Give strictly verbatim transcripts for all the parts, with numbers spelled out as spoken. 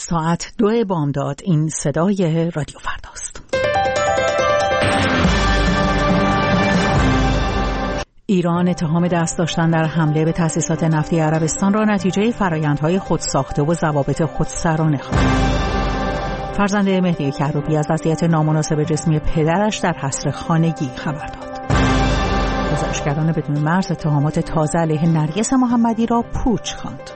ساعت دو بامداد. این صدای رادیو فرداست. ایران اتهام دست داشتن در حمله به تأسیسات نفتی عربستان را نتیجه فرآیندهای خودساخته و ضوابط خودسرانه خواند. فرزند مهدی کروبی از وضعیت نامناسب جسمی پدرش در حصر خانگی خبر داد. گزارشگران بدون مرز اتهامات تازه علیه نرگس محمدی را پوچ خواند.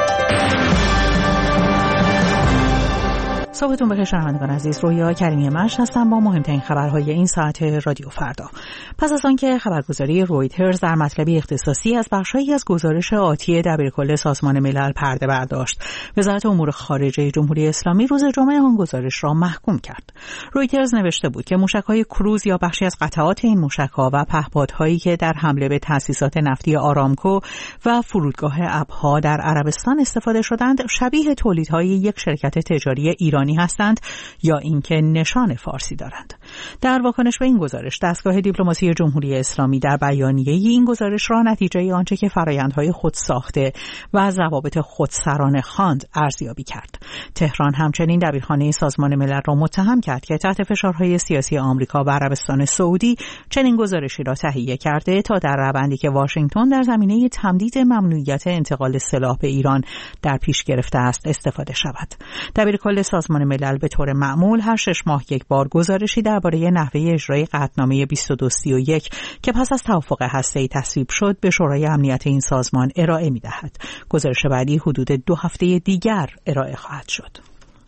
صبحتون بخیر شنوندگان عزیز، رویا کریمی مشت هستم با مهمترین خبرهای این ساعت رادیو فردا. پس از آنکه خبرگزاری رویترز در مطلبی اختصاصی از بخشی از گزارش آتی دبیرکل سازمان ملل پرده برداشت، وزارت امور خارجه جمهوری اسلامی روز جمعه آن گزارش را محکوم کرد. رویترز نوشته بود که موشک‌های کروز یا بخشی از قطعات این موشک‌ها و پهپادهایی که در حمله به تأسیسات نفتی آرامکو و فرودگاه ابها در عربستان استفاده شدند شبیه تولیدهای یک شرکت تجاری ایرانی هستند یا اینکه نشان فارسی دارند. در واکنش به این گزارش، دستگاه دیپلماسی جمهوری اسلامی در بیانیه این گزارش را نتیجه آنچه که فرآیندهای خودساخته و ضوابط خودسرانه خواند ارزیابی کرد. تهران همچنین دبیرخانه سازمان ملل را متهم کرد که تحت فشارهای سیاسی آمریکا و عربستان سعودی چنین گزارشی را تهیه کرده تا در روندی که واشنگتن در زمینه تمدید ممنوعیت انتقال سلاح به ایران در پیش گرفته است استفاده شود. دبیرکل سازمان ملل به طور معمول هر شش ماه یک بار گزارشی درباره نحوه اجرای قطعنامه بیست و دو سی و یک که پس از توافق هسته‌ای تصویب شد به شورای امنیت این سازمان ارائه می‌دهد. گزارش بعدی حدود دو هفته دیگر ارائه خواهد شد.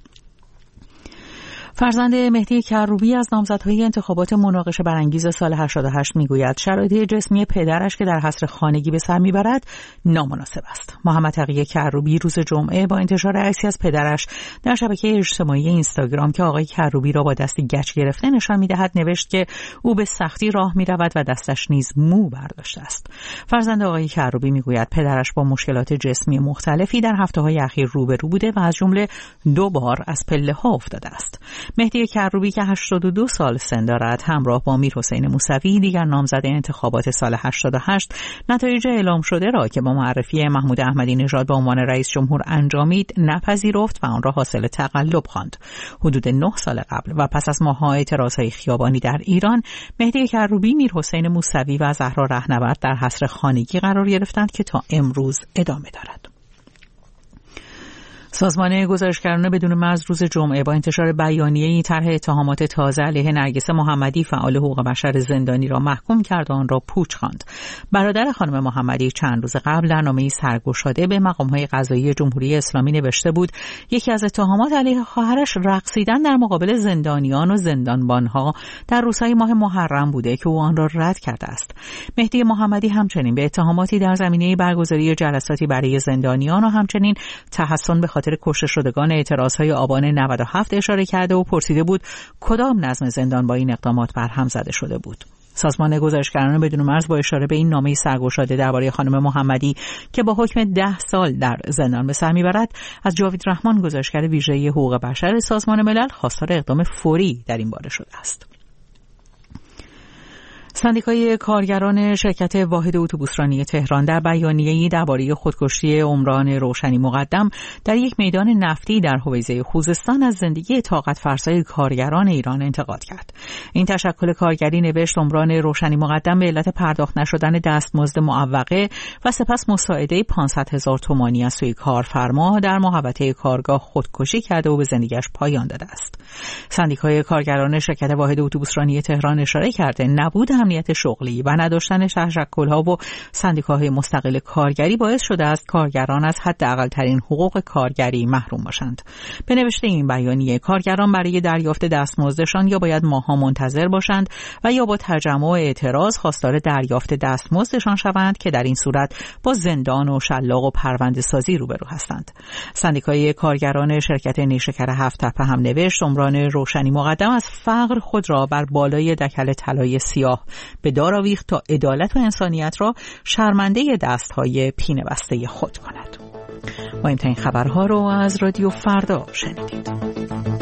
فرزند مهدی کروبی از نامزدهای انتخابات مناقشه برانگیز سال هشتاد و هشت میگوید شرایط جسمی پدرش که در حصر خانگی به سر میبرد نامناسب است. محمد تقی کروبی روز جمعه با انتشار عکسی از پدرش در شبکه اجتماعی اینستاگرام که آقای کروبی را با دستی گچ گرفته نشان میدهد نوشت که او به سختی راه میرود و دستش نیز مو برداشته است. فرزند آقای کروبی میگوید پدرش با مشکلات جسمی مختلفی در هفته‌های اخیر روبرو بوده و از جمله دو بار از پله‌ها افتاده است. مهدی کروبی که هشتاد و دو سال سن دارد همراه با میرحسین موسوی دیگر نامزد انتخابات سال هشتاد و هشت نتایج اعلام شده را که با معرفی محمود احمدی نژاد به عنوان رئیس جمهور انجامید نپذیرفت و آن را حاصل تقلب خواند. حدود نه سال قبل و پس از ماه‌ها اعتراضهای خیابانی در ایران، مهدی کروبی، میرحسین موسوی و زهرا رهنورد در حصر خانگی قرار گرفتند که تا امروز ادامه دارد. سازمان گزارشگران بدون مرز روز جمعه با انتشار بیانیه‌ای طرح اتهامات تازه علیه نرگس محمدی فعال حقوق بشر زندانی را محکوم کرد و آن را پوچ خواند. برادر خانم محمدی چند روز قبل در نامه‌ای سرگشاده به مقام‌های قضایی جمهوری اسلامی نوشته بود یکی از اتهامات علیه خواهرش رقصیدن در مقابل زندانیان و زندانبانها در روزهای ماه محرم بوده که او آن را رد کرده است. مهدی محمدی همچنین به اتهاماتی در زمینه برگزاری جلساتی برای زندانیان و همچنین تحسن به خاطر کشته شدگان اعتراضهای آبان نود و هفت اشاره کرده و پرسیده بود کدام نظم زندان با این اقدامات برهم زده شده بود. سازمان گزارشگران بدون مرز با اشاره به این نامه سرگشاده درباره خانم محمدی که با حکم ده سال در زندان به سر میبرد از جاوید رحمان گزارشگر ویژه حقوق بشر سازمان ملل خواستار اقدام فوری در این باره شده است. سندیکای کارگران شرکت واحد اتوبوسرانی تهران در بیانیه‌ای درباره خودکشی عمران روشنی مقدم در یک میدان نفتی در حویزه خوزستان از زندگی طاقت فرسای کارگران ایران انتقاد کرد. این تشکل کارگری نوشت عمران روشنی مقدم به علت پرداخت نشدن دستمزد معوقه و سپس مساعده پانصد هزار تومانی از سوی کارفرما در محوطه کارگاه خودکشی کرده و به زندگیش پایان داده است. سندیکای کارگران شرکت واحد اتوبوسرانی تهران اشاره کرده نبود امنیت شغلی و نداشتن تشکل‌ها و سندیکاهای مستقل کارگری باعث شده است کارگران از حداقل‌ترین حقوق کارگری محروم باشند. به نوشته این بیانیه کارگران برای دریافت دستمزدشان یا باید ماه‌ها منتظر باشند و یا با تجمع و اعتراض خواستار دریافت دستمزدشان شوند که در این صورت با زندان و شلاق و پرونده سازی روبرو هستند. سندیکای کارگران شرکت نیشکر هفت تپه هم نوشت عمران روشنی مقدم از فقر خود را بر بالای دکل طلای سیاه به دار آویخت تا عدالت و انسانیت را شرمنده دستهای پینه بسته خود کند. مهمترین خبرها رو از رادیو فردا شنیدید.